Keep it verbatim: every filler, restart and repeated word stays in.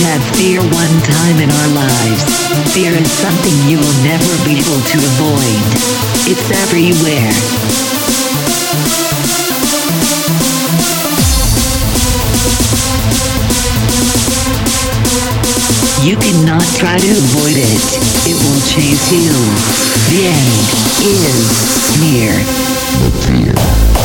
had fear one time in our lives. Fear is something you will never be able to avoid. It's everywhere. You cannot try to avoid it. It will chase you. The end is near. The fear.